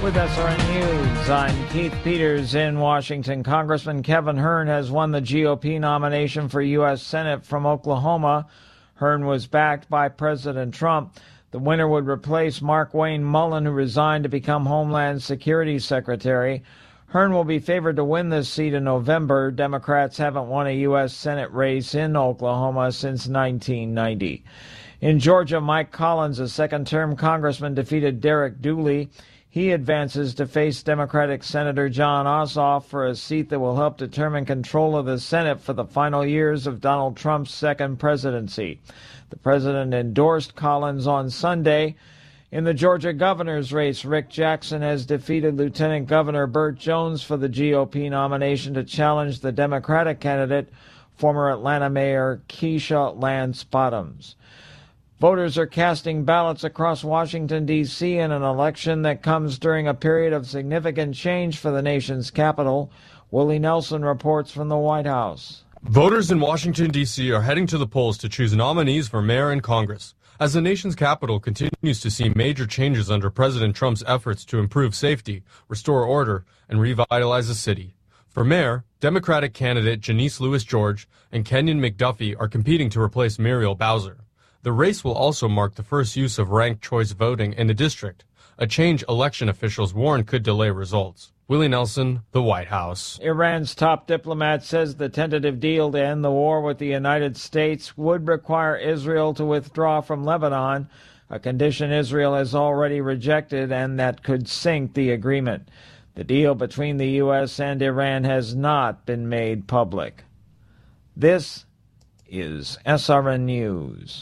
With SRN News, I'm Keith Peters in Washington. Congressman Kevin Hern has won the GOP nomination for U.S. Senate from Oklahoma. Hern was backed by President Trump. The winner would replace Mark Wayne Mullen, who resigned to become Homeland Security Secretary. Hern will be favored to win this seat in November. Democrats haven't won a U.S. Senate race in Oklahoma since 1990. In Georgia, Mike Collins, a second-term congressman, defeated Derek Dooley. He advances to face Democratic Senator Jon Ossoff for a seat that will help determine control of the Senate for the final years of Donald Trump's second presidency. The president endorsed Collins on Sunday. In the Georgia governor's race, Rick Jackson has defeated Lieutenant Governor Burt Jones for the GOP nomination to challenge the Democratic candidate, former Atlanta Mayor Keisha Lance Bottoms. Voters are casting ballots across Washington, D.C. in an election that comes during a period of significant change for the nation's capital. Willie Nelson reports from the White House. Voters in Washington, D.C. are heading to the polls to choose nominees for mayor and Congress, as the nation's capital continues to see major changes under President Trump's efforts to improve safety, restore order, and revitalize the city. For mayor, Democratic candidate Janice Lewis George and Kenyon McDuffie are competing to replace Muriel Bowser. The race will also mark the first use of ranked choice voting in the district, a change election officials warn could delay results. Willie Nelson, the White House. Iran's top diplomat says the tentative deal to end the war with the United States would require Israel to withdraw from Lebanon, a condition Israel has already rejected and that could sink the agreement. The deal between the U.S. and Iran has not been made public. This is SRN News.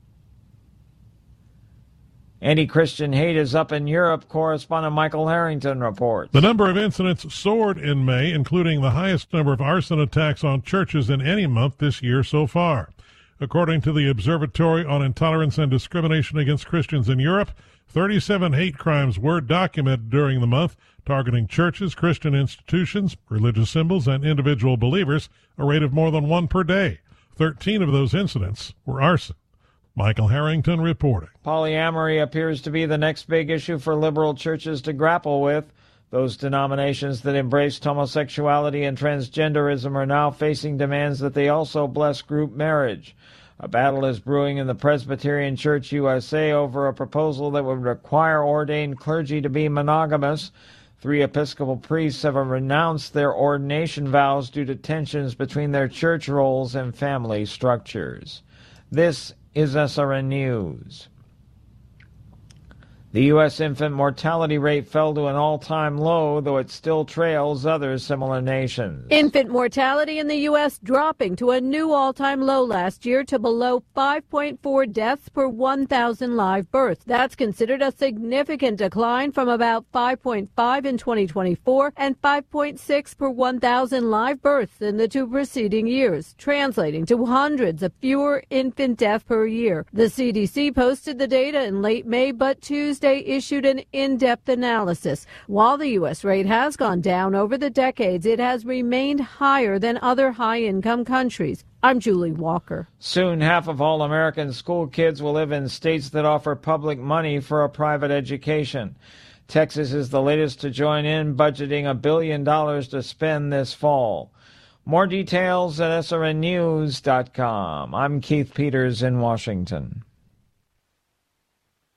Anti-Christian hate is up in Europe. Correspondent Michael Harrington reports. The number of incidents soared in May, including the highest number of arson attacks on churches in any month this year so far. According to the Observatory on Intolerance and Discrimination Against Christians in Europe, 37 hate crimes were documented during the month, targeting churches, Christian institutions, religious symbols, and individual believers, a rate of more than one per day. 13 of those incidents were arson. Michael Harrington reporting. Polyamory appears to be the next big issue for liberal churches to grapple with. Those denominations that embraced homosexuality and transgenderism are now facing demands that they also bless group marriage. A battle is brewing in the Presbyterian Church USA over a proposal that would require ordained clergy to be monogamous. 3 Episcopal priests have renounced their ordination vows due to tensions between their church roles and family structures. This is SRN News. The U.S. infant mortality rate fell to an all-time low, though it still trails other similar nations. Infant mortality in the U.S. dropping to a new all-time low last year to below 5.4 deaths per 1,000 live births. That's considered a significant decline from about 5.5 in 2024 and 5.6 per 1,000 live births in the 2 preceding years, translating to hundreds of fewer infant deaths per year. The CDC posted the data in late May, but Tuesday issued an in-depth analysis. While the U.S. rate has gone down over the decades, it has remained higher than other high-income countries. I'm Julie Walker. Soon, half of all American school kids will live in states that offer public money for a private education. Texas is the latest to join in, budgeting $1 billion to spend this fall. More details at srnnews.com. I'm Keith Peters in Washington.